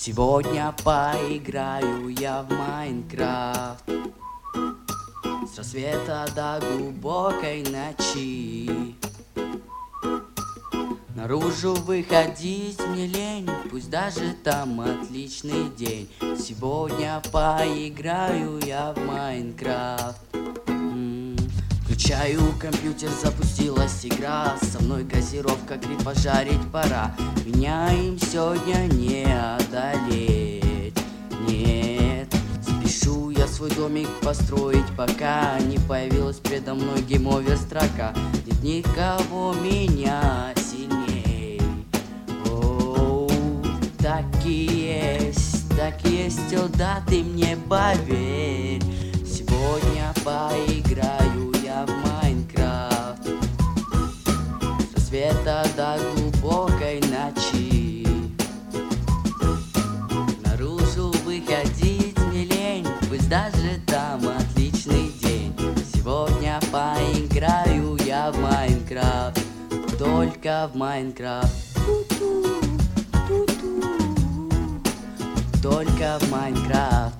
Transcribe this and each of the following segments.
Сегодня поиграю я в Майнкрафт с рассвета до глубокой ночи. Наружу выходить мне лень, пусть даже там отличный день. Сегодня поиграю я в Майнкрафт. Включаю компьютер, запустилась игра. Со мной газировка, гриб пожарить пора. Меня им сегодня не одолеть, нет. Спешу я свой домик построить, пока не появилась предо мной гейм-овер строка. Нет никого меня сильней. Оу, так и есть, о да, ты мне поверь. Сегодня поиграю я в Майнкрафт с рассвета до глубокой ночи. Наружу выходить мне лень, пусть даже там отличный день. Сегодня поиграю я в Майнкрафт, только в Майнкрафт. Только в Майнкрафт.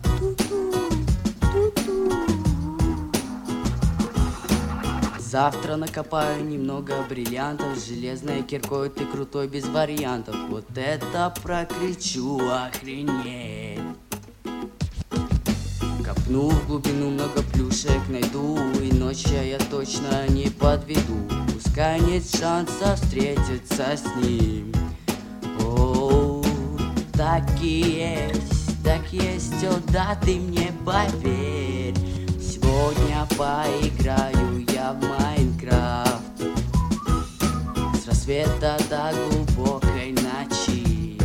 Завтра накопаю немного бриллиантов, с железной киркой ты крутой без вариантов. Вот это прокричу, охренеть. Копну в глубину, много плюшек найду, и ночью я точно не подведу. Пускай нет шанса встретиться с ним. Оу, так и есть, о да, ты мне поверь. Сегодня поиграю я в Майнкрафт с рассвета до глубокой ночи.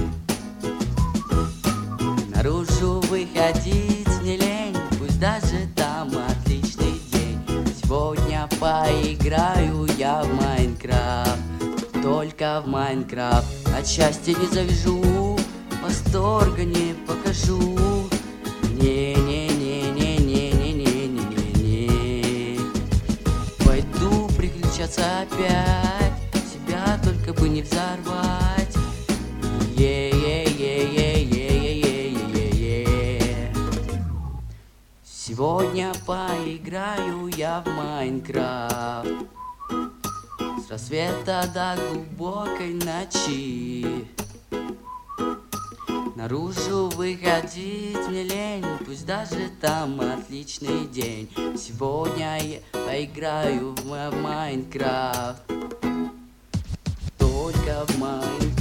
Наружу выходить не лень, пусть даже там отличный день. Сегодня поиграю я в Майнкрафт, только в Майнкрафт. От счастья не завяжу, восторга не покажу. Пойду приключаться опять, себя только бы не взорвать. Сегодня поиграю я в Майнкрафт с рассвета до глубокой ночи. Наружу выходить мне лень, пусть даже там отличный день. Сегодня я поиграю в Майнкрафт, только в Майнкрафт.